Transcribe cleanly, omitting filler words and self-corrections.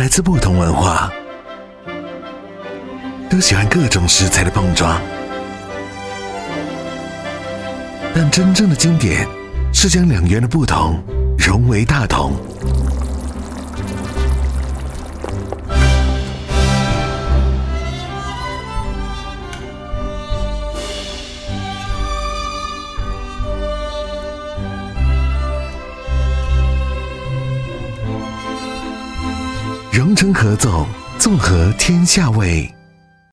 自不同文化，都喜欢各种食材的碰撞，但真正的经典是将两元的不同融为大同。荣成合奏，综合天下味。